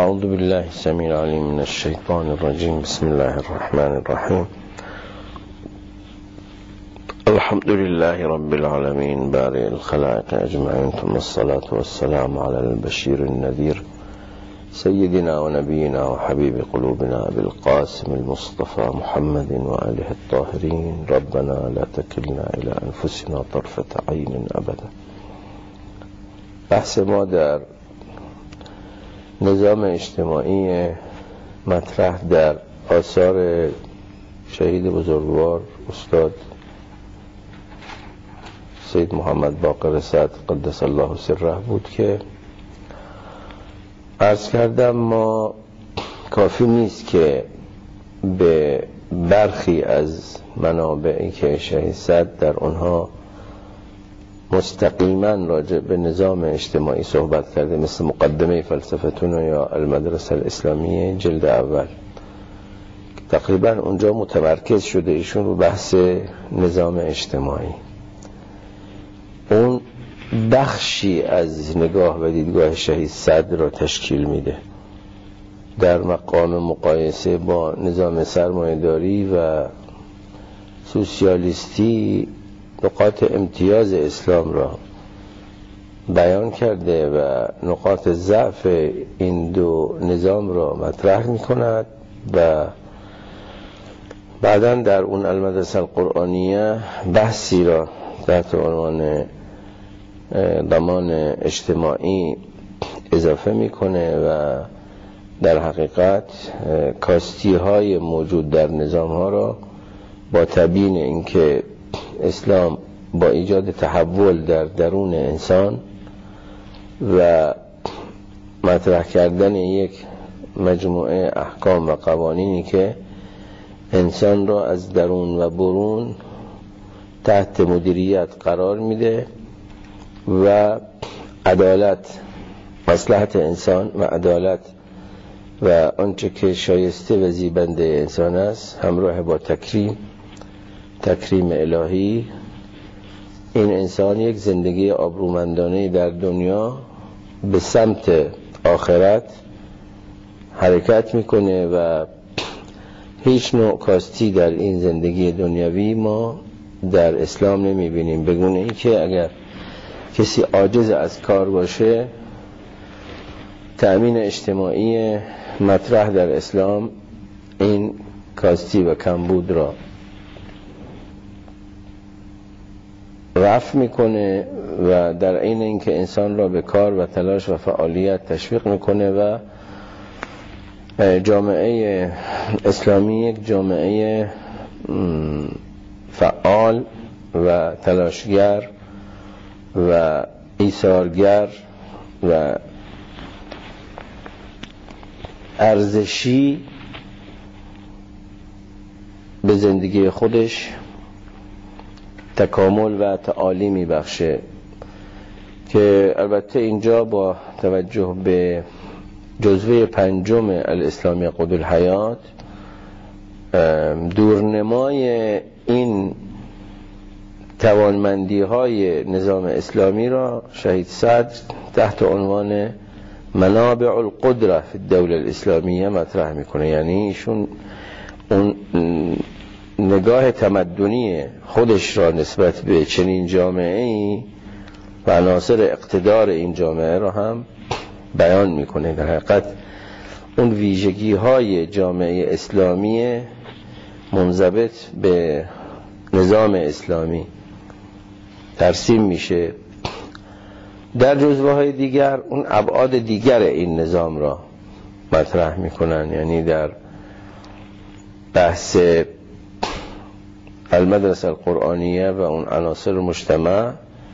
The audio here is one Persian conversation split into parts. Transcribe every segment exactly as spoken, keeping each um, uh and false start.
اعوذ بالله السمیع العلیم من الشیطان الرجیم. بسم الله الرحمن الرحیم. الحمد لله رب العالمین بارئ الخلائق اجمعین، ثم الصلاة والسلام علی البشیر النذیر سیدنا و نبینا و حبیب قلوبنا بالقاسم المصطفى محمد و آله الطاهرین. ربنا لا تکلنا الى انفسنا طرفة عین ابدا. بحث ما در نظام اجتماعی مطرح در آثار شهید بزرگوار استاد سید محمد باقر سعد قدس الله سره بود که عرض کردم ما کافی نیست که به برخی از منابعی که شهید سعد در آنها مستقیما راجع به نظام اجتماعی صحبت کرده، مثل مقدمه فلسفتون یا المدرسه الاسلامیه جلد اول، تقریبا اونجا متمرکز شده ایشون رو بحث نظام اجتماعی. اون بخشی از نگاه و دیدگاه شهید سعد را تشکیل میده در مقام مقایسه با نظام سرمایه‌داری و سوسیالیستی. نقاط امتیاز اسلام را بیان کرده و نقاط ضعف این دو نظام را مطرح می کند و بعداً در اون المدرسه القرآنیه بحثی را تحت عنوان ضمان اجتماعی اضافه میکنه و در حقیقت کاستی های موجود در نظام ها را با تبیین اینکه اسلام با ایجاد تحول در درون انسان و مطرح کردن یک مجموعه احکام و قوانینی که انسان را از درون و برون تحت مدیریت قرار میده و عدالت، مصلحت انسان و عدالت و آنچه که شایسته و زیبنده انسان است همراه با تکریم تکریم الهی، این انسان یک زندگی آبرومندانه در دنیا به سمت آخرت حرکت میکنه و هیچ نوع کاستی در این زندگی دنیاوی ما در اسلام نمیبینیم، بگونه این که اگر کسی عاجز از کار باشه، تأمین اجتماعی مطرح در اسلام این کاستی و کمبود را رفع میکنه و در عین اینکه انسان را به کار و تلاش و فعالیت تشویق میکنه و جامعه اسلامی یک جامعه فعال و تلاشگر و ایثارگر و ارزشی به زندگی خودش تکامل و تعالی می بخشه، که البته اینجا با توجه به جزوه پنجم الاسلامی قود الحیات دورنمای این توانمندی های نظام اسلامی را شهید سعد تحت عنوان منابع القدره فی الدوله الاسلامیه مطرح میکنه. یعنی ایشون اون نگاه تمدنی خودش را نسبت به چنین جامعه‌ای و عناصر اقتدار این جامعه را هم بیان میکنه. در حقیقت اون ویژگی های جامعه اسلامی منضبط به نظام اسلامی ترسیم میشه. در جزوه های دیگر اون ابعاد دیگر این نظام را مطرح میکنن، یعنی در بحث المدرسه القرآنیه و اون عناصر مجتمع،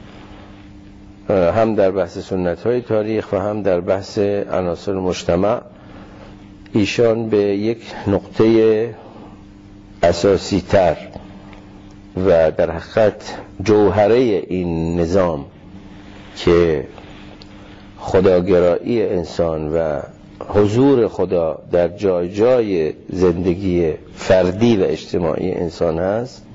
هم در بحث سنت های تاریخ و هم در بحث عناصر مجتمع، ایشان به یک نقطه اساسی تر و در حقیقت جوهره این نظام که خداگرایی انسان و حضور خدا در جای جای زندگی فردی و اجتماعی انسان هست،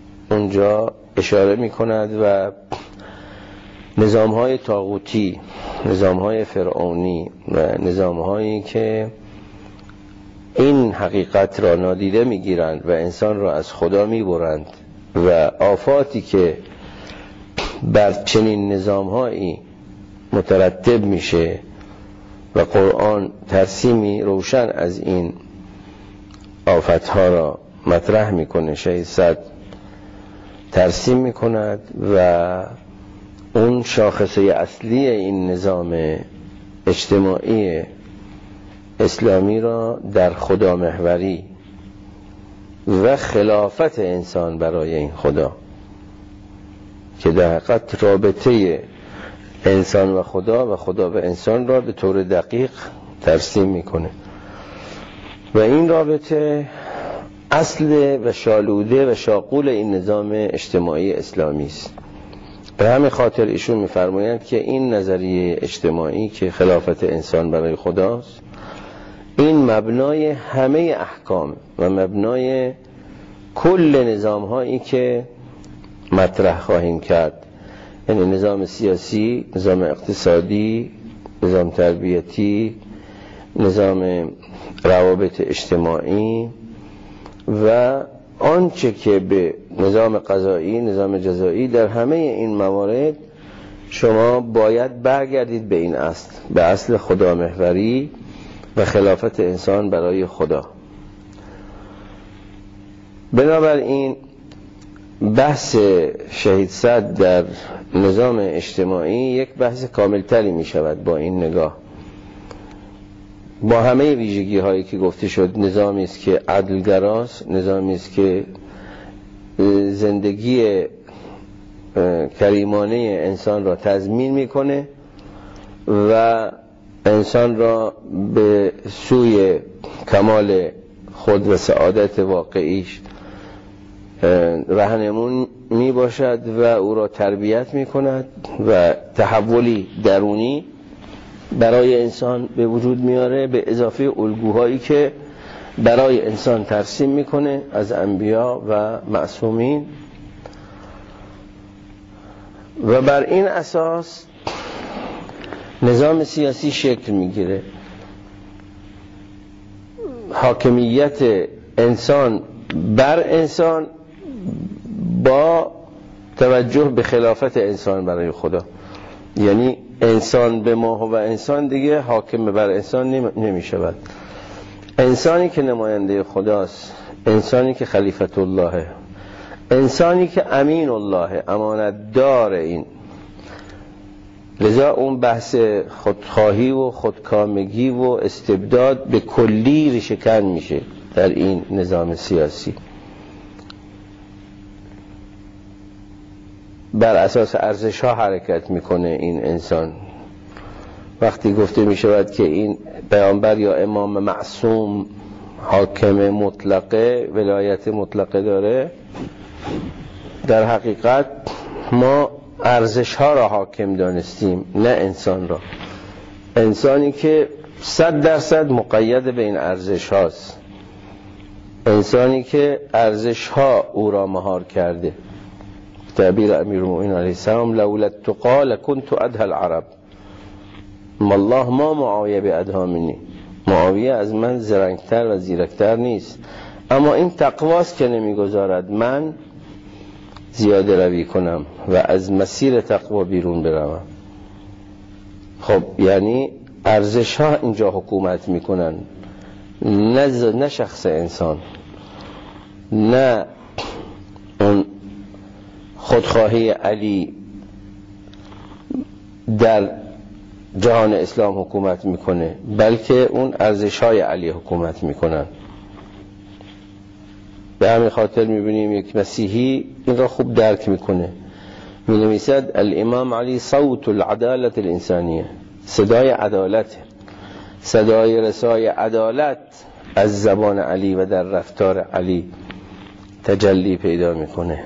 اونجا اشاره می کند و نظام‌های طاغوتی نظام‌های فرعونی و نظام‌هایی که این حقیقت را نادیده می‌گیرند و انسان را از خدا می‌برند و آفاتی که بر چنین نظام‌هایی مترتب میشه و قرآن ترسیمی روشن از این آفت‌ها را مطرح میکنه. شهید صدر ترسیم میکند و اون شاخصه اصلی این نظام اجتماعی اسلامی را در خدا محوری و خلافت انسان برای این خدا که در حقیقت رابطه انسان و خدا و خدا و انسان را به طور دقیق ترسیم میکنه و این رابطه اصل و شالوده و شاقول این نظام اجتماعی اسلامی است. به همین خاطر ایشون میفرمایند که این نظریه اجتماعی که خلافت انسان برای خداست، این مبنای همه احکام و مبنای کل نظام هایی که مطرح خواهیم کرد، یعنی نظام سیاسی، نظام اقتصادی، نظام تربیتی، نظام روابط اجتماعی و آنچه که به نظام قضایی، نظام جزایی، در همه این موارد شما باید برگردید به این اصل، به اصل خدا محوری و خلافت انسان برای خدا. بنابراین بحث شهید صدر در نظام اجتماعی یک بحث کاملتری می شود با این نگاه، با همه ویژگی هایی که گفته شد. نظامی است که عدلگراست، نظامی است که زندگی کریمانه انسان را تضمین میکنه و انسان را به سوی کمال خود و سعادت واقعیش راهنمون می باشد و او را تربیت می کند و تحولی درونی برای انسان به وجود میاره، به اضافه الگوهایی که برای انسان ترسیم میکنه از انبیا و معصومین، و بر این اساس نظام سیاسی شکل میگیره. حاکمیت انسان بر انسان با توجه به خلافت انسان برای خدا، یعنی انسان به ما و انسان دیگه حاکم بر انسان نمی شود. انسانی که نماینده خداست، انسانی که خلیفت الله، انسانی که امین الله، امانت دار این، لذا اون بحث خودخواهی و خودکامگی و استبداد به کلی ریشه‌کن میشه در این نظام سیاسی. بر اساس ارزش ها حرکت میکنه این انسان. وقتی گفته میشود که این پیامبر یا امام معصوم حاکم مطلقه، ولایت مطلقه داره، در حقیقت ما ارزش ها را حاکم دانستیم، نه انسان را. انسانی که صد درصد مقید به این ارزش هاست، انسانی که ارزش ها او را مهار کرده. تعبیر امیرالمومنین علیه السلام لولا التقى لكنت ادهى العرب، والله ما معاویه به ادهی منی، معاویه از من زرنگتر و زیرکتر نیست، اما این تقواست که نمیگذارد من زیاده روی کنم و از مسیر تقوا بیرون بروم. خب یعنی ارزش ها اینجا حکومت میکنن، نه نه شخص انسان، نه اون خودخواهی علی در جهان اسلام حکومت میکنه، بلکه اون ارزش های علی حکومت میکنن. به همین خاطر میبینیم یک مسیحی این را خوب درک میکنه، می نویسد الامام علی صوت العدالت الانسانیه، صدای عدالت، صدای رسای عدالت از زبان علی و در رفتار علی تجلی پیدا میکنه.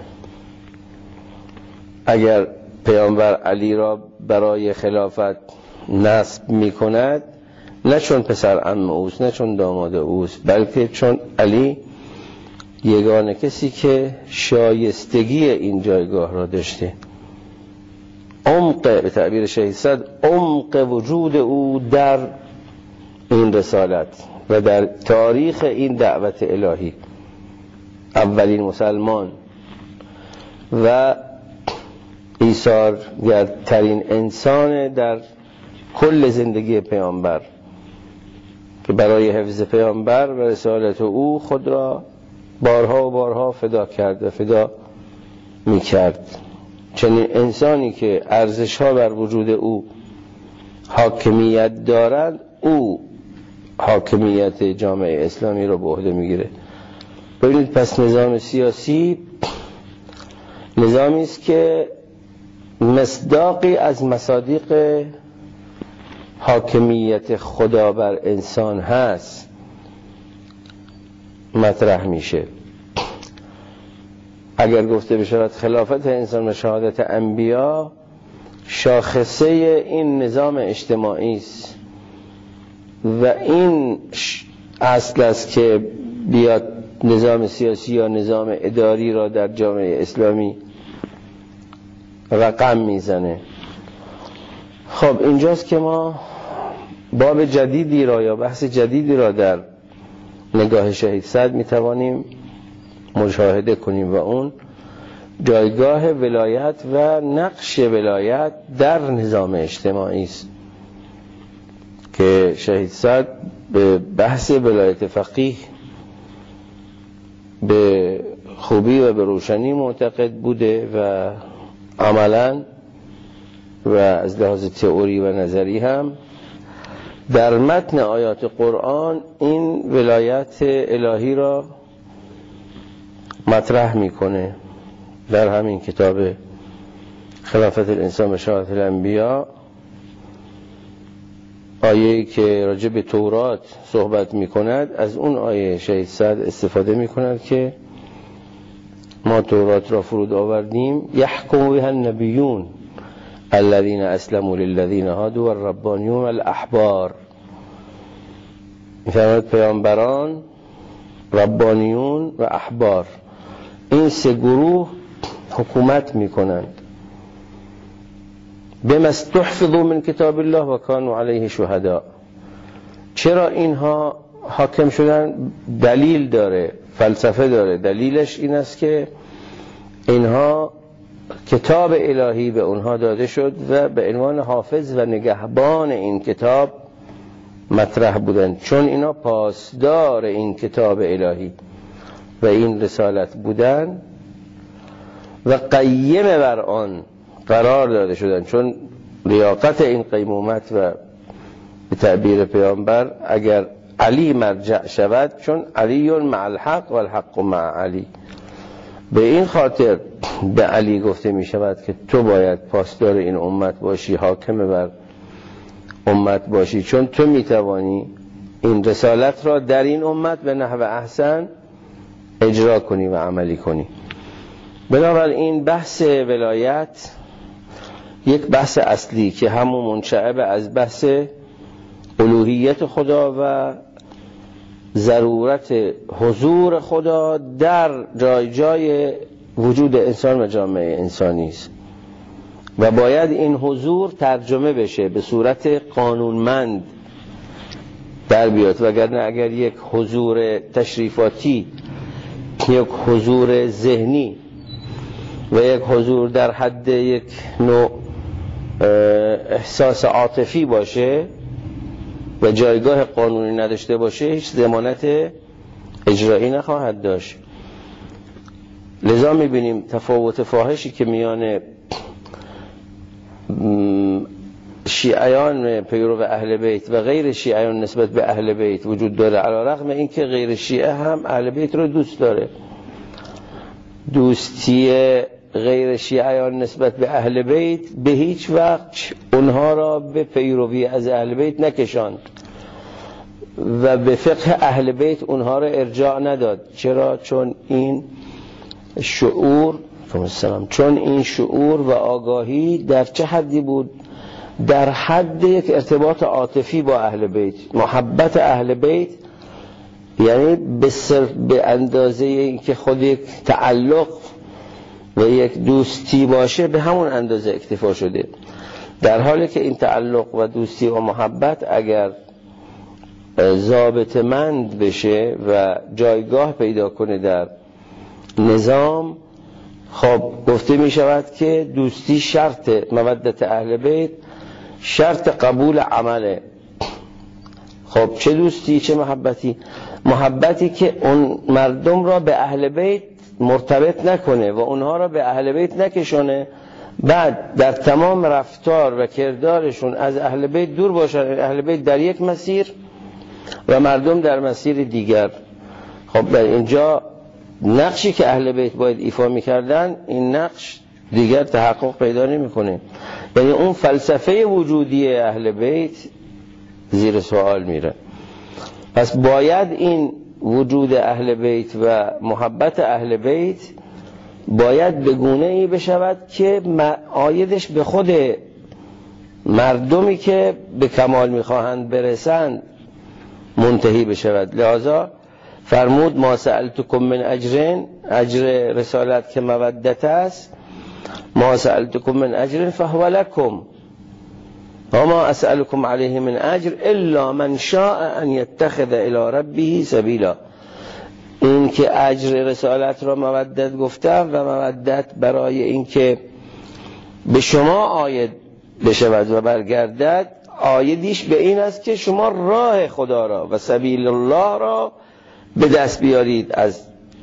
اگر پیامبر علی را برای خلافت نصب میکند، نه چون پسر عم اوست، نه چون داماد اوست، بلکه چون علی یگانه کسی که شایستگی این جایگاه را داشته عمق، به تعبیر شهید صدر، عمق وجود او در این رسالت و در تاریخ این دعوت الهی، اولین مسلمان و ایثارگرترین انسان در کل زندگی پیامبر که برای حفظ پیامبر و رسالت او خود را بارها و بارها فدا کرد و فدا می کرد. چنین انسانی که ارزش‌ها بر وجود او حاکمیت دارد، او حاکمیت جامعه اسلامی را به عهده میگیره. ببینید، پس نظام سیاسی نظامی است که مصداقی از مصادیق حاکمیت خدا بر انسان هست مطرح میشه. اگر گفته بشود خلافت انسان و شهادت انبیا شاخصه این نظام اجتماعی است و این اصل است که بیاد نظام سیاسی یا نظام اداری را در جامعه اسلامی رقم میزنه. خب اینجاست که ما باب جدیدی را یا بحث جدیدی را در نگاه شهید صدر میتوانیم مشاهده کنیم و اون جایگاه ولایت و نقش ولایت در نظام اجتماعی است که شهید صدر به بحث ولایت فقیه به خوبی و به روشنی معتقد بوده و عملاً و از لحاظ تئوری و نظری هم در متن آیات قرآن این ولایت الهی را مطرح میکنه. در همین کتاب خلافت الانسان و شهادت الانبیا آیه‌ای که راجع به تورات صحبت میکند، از اون آیه شهید صدر استفاده میکند که ما تورات را فرود آوردیم، یحکم بها النبیون الذين اسلموا للذين هادوا والربانیون والاحبار. میفرماید پیامبران، ربانیون و احبار، این سه گروه حکومت میکنند. بما استحفظوا من کتاب الله و كانوا علیه شهداء. چرا اینها حاکم شدن؟ دلیل داره، فلسفه داره. دلیلش این است که اینها کتاب الهی به اونها داده شد و به عنوان حافظ و نگهبان این کتاب مطرح بودند، چون اینا پاسدار این کتاب الهی و این رسالت بودند و قیم بر آن قرار داده شدند، چون لیاقت این قیمومت و به تعبیر پیامبر اگر علی مرجع شود، چون علی مع الحق و الحق مع علی، به این خاطر به علی گفته می شود که تو باید پاسدار این امت باشی، حاکم بر امت باشی، چون تو می توانی این رسالت را در این امت به نحو احسن اجرا کنی و عملی کنی. بنابراین بحث ولایت یک بحث اصلی که همون منشأ از بحث الوهیت خدا و ضرورت حضور خدا در جای جای وجود انسان و جامعه انسانی است و باید این حضور ترجمه بشه به صورت قانونمند در بیاد، وگرنه اگر یک حضور تشریفاتی، یک حضور ذهنی و یک حضور در حد یک نوع احساس عاطفی باشه و جایگاه قانونی نداشته باشه، هیچ ضمانت اجرایی نخواهد داشت. لذا میبینیم تفاوت فاحشی که میان شیعیان پیرو اهل بیت و غیر شیعیان نسبت به اهل بیت وجود داره، علی رغم اینکه غیر شیعه هم اهل بیت رو دوست داره. دوستی غیر شیعیان نسبت به اهل بیت به هیچ وقت اونها را به پیروی از اهل بیت نکشاند و به فقه اهل بیت اونها را ارجاع نداد. چرا؟ چون این شعور چون این شعور و آگاهی در چه حدی بود؟ در حد یک ارتباط عاطفی با اهل بیت. محبت اهل بیت یعنی به, به اندازه اینکه خود یک تعلق و یک دوستی باشه به همون اندازه اکتفا شده، در حالی که این تعلق و دوستی و محبت اگر ضابطه‌مند بشه و جایگاه پیدا کنه در نظام، خب گفته می شود که دوستی شرط مودت اهل بیت شرط قبول عمله. خب چه دوستی چه محبتی؟ محبتی که اون مردم را به اهل بیت مرتبط نکنه و اونها را به اهل بیت نکشونه، بعد در تمام رفتار و کردارشون از اهل بیت دور باشن، اهل بیت در یک مسیر و مردم در مسیر دیگر. خب در اینجا نقشی که اهل بیت باید ایفا میکردن، این نقش دیگر تحقق پیدا نمیکنه. یعنی اون فلسفه وجودی اهل بیت زیر سوال میره. پس باید این وجود اهل بیت و محبت اهل بیت باید به گونه ای بشود که عایدش به خود مردمی که به کمال میخواهند برسند منتهی بشود. لذا فرمود ما سألتکم من اجرین، اجر رسالت که مودت است، ما سألتکم من اجر فهو لکم و ما اسألکم علیه من اجر الا من شاء ان یتخذ الی ربه سبیلا. این که اجر رسالت را مودت گفتم و مودت برای این که به شما عاید بشود و برگردد، عایدیش به این است که شما راه خدا را و سبیل الله را به دست بیارید، از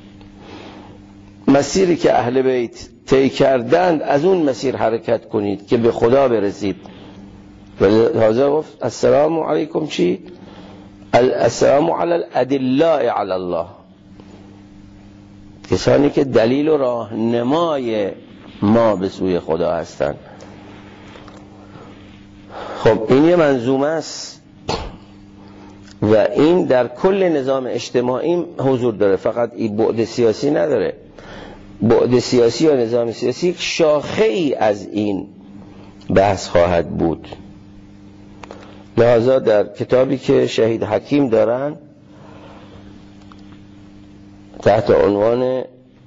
مسیری که اهل بیت طی کردند از اون مسیر حرکت کنید که به خدا برسید. لذا گفت السلام علیکم چی؟ السلام علی الادلاء علی الله، کسانی که دلیل و راهنمای ما به سوی خدا هستند. خب این یه منظومه است و این در کل نظام اجتماعی حضور داره، فقط این بعد سیاسی نداره. بعد سیاسی و نظام سیاسی شاخه ای از این بحث خواهد بود. لذا در کتابی که شهید حکیم دارن تحت عنوان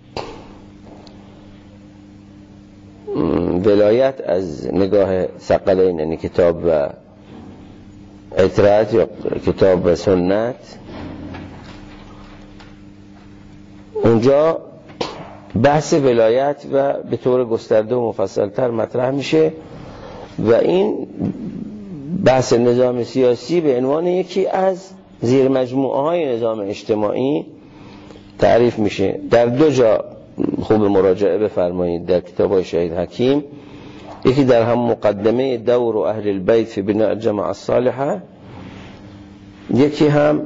ولایت از نگاه ثقلین، یعنی کتاب و اطاعت یا کتاب و سنت، اونجا بحث ولایت و به طور گسترده و مفصلتر مطرح میشه و این بحث نظام سیاسی به عنوان یکی از زیر مجموعه های نظام اجتماعی تعریف میشه. در دو جا خوب مراجعه بفرمایید در کتاب شهید حکیم، یکی در هم مقدمه دور اهل البیت فی بناء الجماعه الصالحه، یکی هم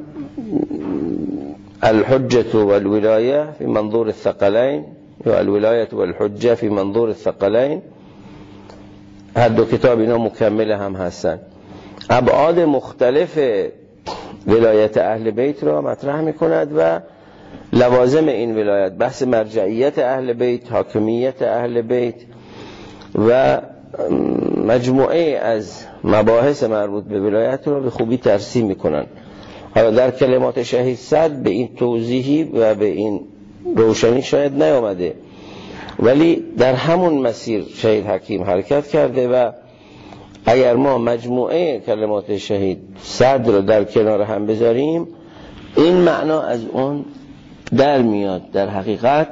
الحجة والولاية في منظور الثقلين یا الولاية والحجة في منظور الثقلين. هر دو کتاب اینا مکمل هم هستن. ابعاد مختلف ولایت اهل بیت را مطرح میکند و لوازم این ولایت، بحث مرجعیت اهل بیت، حاکمیت اهل بیت و مجموعه از مباحث مربوط به ولایت را به خوبی ترسیم میکنن. حالا در کلمات شهید صدر به این توضیحی و به این روشنی شاید نیامده، ولی در همون مسیر شهید حکیم حرکت کرده و اگر ما مجموعه کلمات شهید صدر رو در کنار هم بذاریم این معنا از اون در میاد. در حقیقت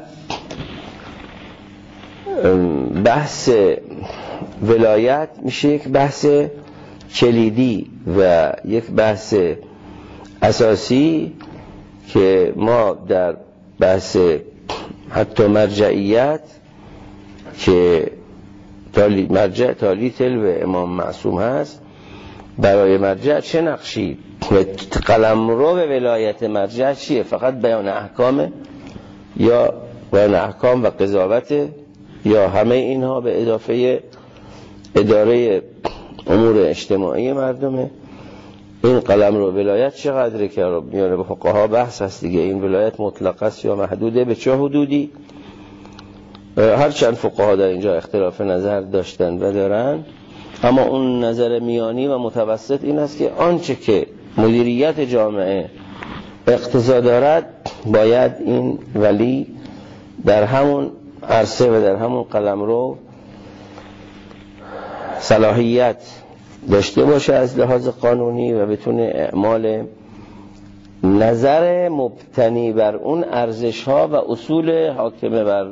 بحث ولایت میشه یک بحث کلیدی و یک بحث اساسی که ما در بحث حتی مرجعیت که تالی مرجع تالی تل و امام معصوم هست، برای مرجع چه نقشی و قلمرو به ولایت مرجع چیه؟ فقط بیان احکام یا بیان احکام و قضاوت یا همه اینها به اضافه اداره امور اجتماعی مردمه؟ این قلمرو ولایت چقدره که میانه به فقها بحث هست دیگه، این ولایت مطلق است یا محدوده، به چه حدودی؟ هرچند فقها در اینجا اختلاف نظر داشتن و دارن، اما اون نظر میانی و متوسط این است که آنچه که مدیریت جامعه اقتضا دارد باید این ولی در همون عرصه و در همون قلمرو صلاحیت داشته باشه از لحاظ قانونی و بتونه اعمال نظر مبتنی بر اون ارزش ها و اصول حاکمه بر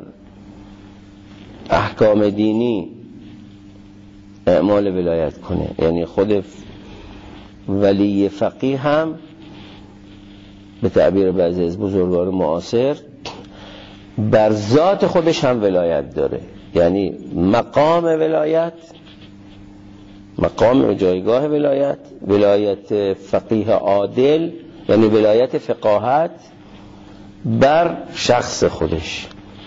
احکام دینی اعمال ولایت کنه. یعنی خود ولی فقیه هم به تعبیر بعضی از بزرگان معاصر بر ذات خودش هم ولایت داره. یعنی مقام ولایت، مقام و جایگاه ولایت، ولایت فقیه عادل یعنی ولایت فقاهت بر شخص خودش،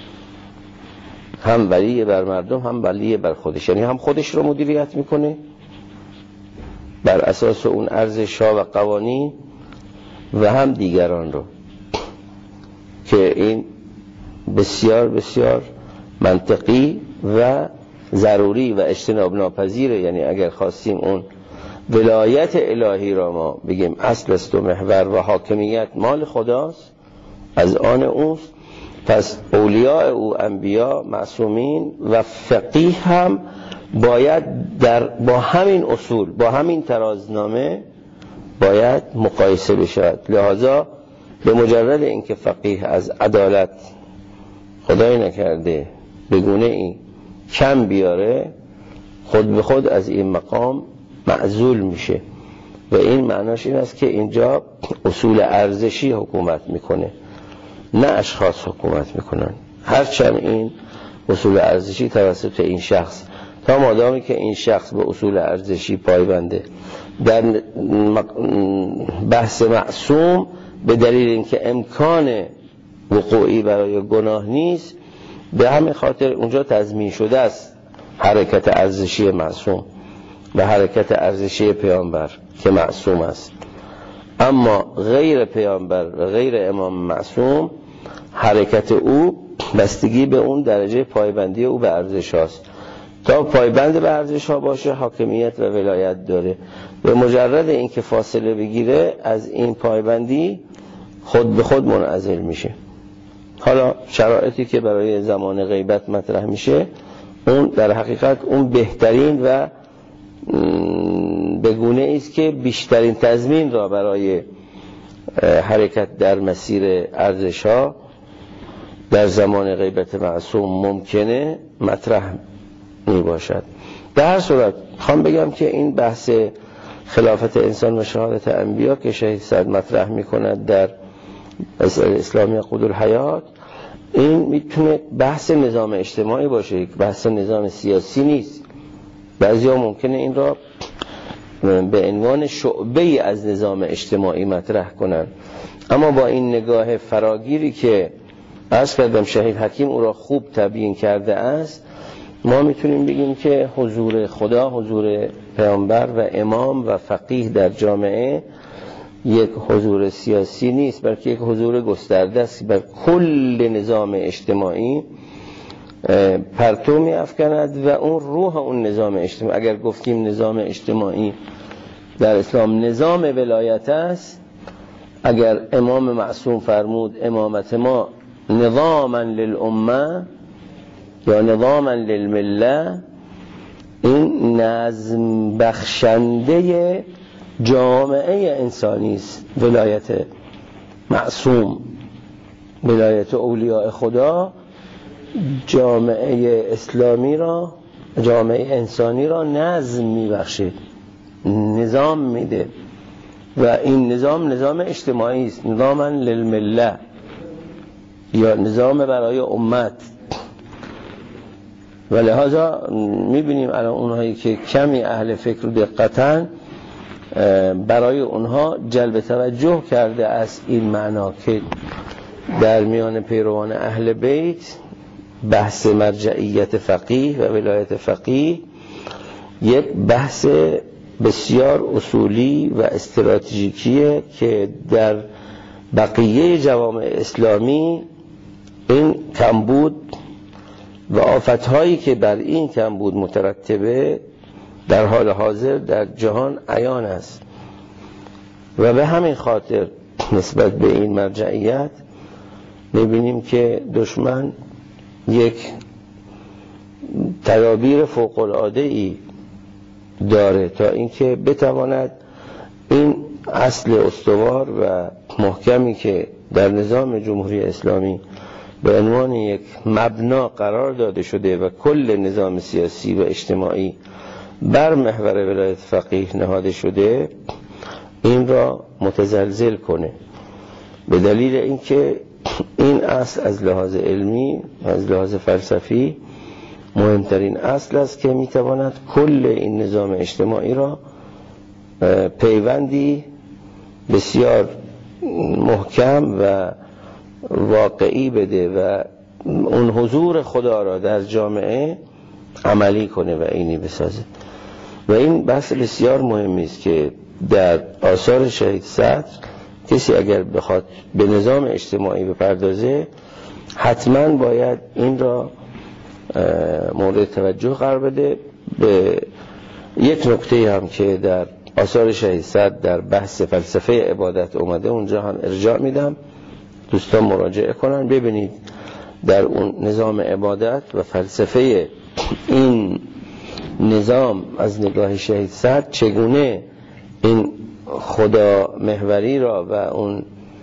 هم ولی بر مردم هم ولی بر خودش. یعنی هم خودش رو مدیریت میکنه بر اساس اون ارزش‌ها و قوانین و هم دیگران رو، که این بسیار بسیار منطقی و ضروری و اجتناب ناپذیره. یعنی اگر خواستیم اون ولایت الهی را ما بگیم اصل است و محور و حاکمیت مال خداست، از آن اوست، پس اولیاء او انبیا معصومین و فقیه هم باید در با همین اصول با همین ترازنامه باید مقایسه بشود. لذا به مجرد اینکه فقیه از عدالت خدای نکرده به گونه این کم بیاره، خود به خود از این مقام معزول میشه و این معناش این است که اینجا اصول ارزشی حکومت میکنه نه اشخاص حکومت میکنن، هرچند این اصول ارزشی توسط این شخص تا مادامی که این شخص به اصول ارزشی پایبنده. در بحث معصوم به دلیل اینکه امکان وقوعی برای گناه نیست، به همین خاطر اونجا تضمین شده است حرکت ارزشی معصوم و حرکت ارزشی پیامبر که معصوم است. اما غیر پیامبر و غیر امام معصوم حرکت او بستگی به اون درجه پایبندی او به ارزش هاست. تا پایبند به ارزش ها باشه حاکمیت و ولایت داره. به مجرد اینکه فاصله بگیره از این پایبندی خود به خود منعزل میشه. حالا شرایطی که برای زمان غیبت مطرح میشه اون در حقیقت اون بهترین و بگونه است که بیشترین تضمین را برای حرکت در مسیر ارزش ها در زمان غیبت معصوم ممکنه مطرح می باشد. در هر صورت خواهم بگم که این بحث خلافت انسان و شهادت انبیا که شهید سعد مطرح می کند در اسلامی قود الحیات، این میتونه بحث نظام اجتماعی باشه، یک بحث نظام سیاسی نیست. بعضی ها ممکنه این را به عنوان شعبه از نظام اجتماعی مطرح کنند، اما با این نگاه فراگیری که عرض کردم شهید حکیم او را خوب تبیین کرده است، ما میتونیم بگیم که حضور خدا، حضور پیامبر و امام و فقیه در جامعه یک حضور سیاسی نیست، بلکه یک حضور گسترده است بر کل نظام اجتماعی پرتو می افکند و اون روح اون نظام اجتماعی، اگر گفتیم نظام اجتماعی در اسلام نظام ولایت است، اگر امام معصوم فرمود امامت ما نظاما للامه یا نظاما للمله، این نظم بخشنده جامعه انسانی است. ولایت معصوم، ولایت اولیاء خدا جامعه اسلامی را، جامعه انسانی را نظم میبخشه، نظام میده و این نظام نظام اجتماعی است، نظاما للمله یا نظام برای امت. و لحاظا میبینیم الان اونهایی که کمی اهل فکر و دقتن، برای اونها جلب توجه کرده از این معنا که در میان پیروان اهل بیت بحث مرجعیت فقیه و ولایت فقیه یک بحث بسیار اصولی و استراتژیکیه که در بقیه جوامع اسلامی این کمبود و آفتهایی که بر این کمبود مترتبه در حال حاضر در جهان عیان است و به همین خاطر نسبت به این مرجعیت میبینیم که دشمن یک تدابیر فوق العاده‌ای داره تا اینکه بتواند این اصل استوار و محکمی که در نظام جمهوری اسلامی به عنوان یک مبنا قرار داده شده و کل نظام سیاسی و اجتماعی بر محور ولایت فقیه نهاده شده، این را متزلزل کنه، به دلیل اینکه این اصل از لحاظ علمی، از لحاظ فلسفی مهمترین اصل است که میتواند کل این نظام اجتماعی را پیوندی بسیار محکم و واقعی بده و اون حضور خدا را در جامعه عملی کنه و اینی بسازه. و این بحث بسیار مهمی است که در آثار شهید صدر کسی اگر بخواد به نظام اجتماعی بپردازه حتما باید این را مورد توجه قرار بده. به یک نکته هم که در آثار شهید صدر در بحث فلسفه عبادت اومده، اونجا هم ارجاع میدم، دوستان مراجعه کنن ببینید در اون نظام عبادت و فلسفه این نظام از نگاه شهید صدر چگونه این خدا محوری را و اون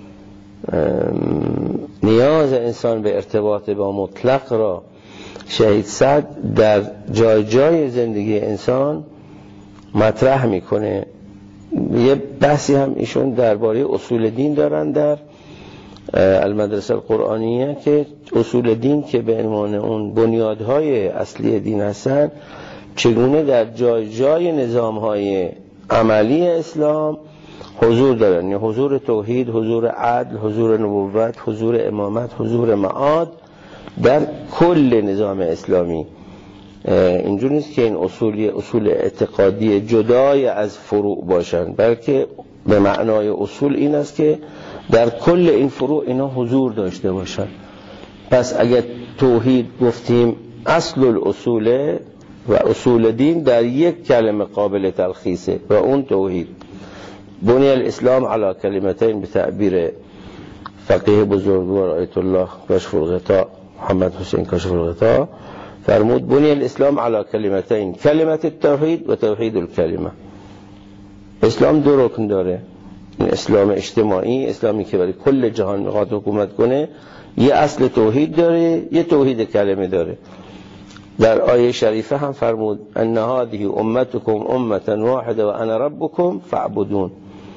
نیاز انسان به ارتباط با مطلق را شهید صدر در جای جای زندگی انسان مطرح میکنه. یه بحثی هم ایشون درباره اصول دین دارن در المدرسه القرآنیه که اصول دین که به عنوان اون بنیادهای اصلی دین هستن چگونه در جای جای نظامهای عملی اسلام حضور دارن، یعنی حضور توحید، حضور عدل، حضور نبوت، حضور امامت، حضور معاد در کل نظام اسلامی. اینجور نیست که این اصولی اصول اعتقادی جدای از فروع باشن، بلکه به معنای اصول این است که در کل این فروع اینا حضور داشته باشن. پس اگر توحید گفتیم اصل الاصول و اصول دین در یک کلمه قابل تلخیصه و اون توحید. بنی الاسلام علی کلمتین به تعبیر فقیه بزرگوار آیت الله کاشف الغطا محمد حسین کاشف الغطا فرمود بنی الاسلام علی کلمتین، کلمت التوحید و توحید الکلمه. اسلام دو رکن داره، این اسلام اجتماعی، اسلامی که برای کل جهان میخواد حکومت کنه، یه اصل توحید داره، یه توحید کلمه داره. در آیه شریفه هم فرمود ان هذه امتکم امه واحده و انا ربکم فاعبدون.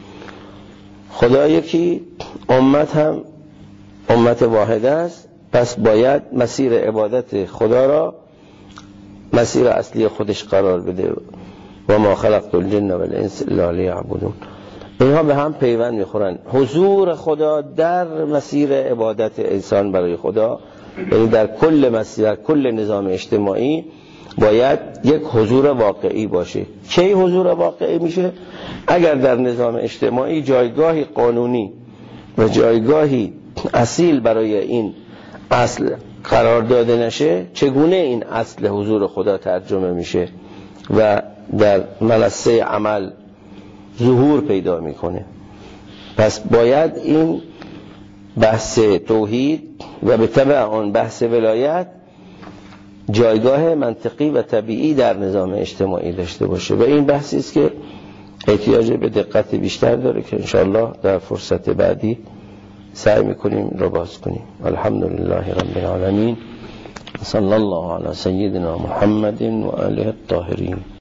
خدا یکی، امت هم امت واحده است، پس باید مسیر عبادت خدا را مسیر اصلی خودش قرار بده. و ما خلقت الجن والانس الا لیعبدون. اینها به هم پیوند میخورن. حضور خدا در مسیر عبادت انسان برای خدا، یعنی در کل مسیر، کل نظام اجتماعی باید یک حضور واقعی باشه. کی حضور واقعی میشه؟ اگر در نظام اجتماعی جایگاهی قانونی و جایگاهی اصیل برای این اصل قرار داده نشه، چگونه این اصل حضور خدا ترجمه میشه و در منصه عمل ظهور پیدا میکنه؟ پس باید این بحث توحید و به تبع آن بحث ولایت جایگاه منطقی و طبیعی در نظام اجتماعی داشته باشه و این بحثی است که احتیاج به دقت بیشتر داره که انشاءالله در فرصت بعدی سعی میکنیم رو باز کنیم. الحمدلله رب العالمین، صلی الله علی سیدنا محمد و آله الطاهرین.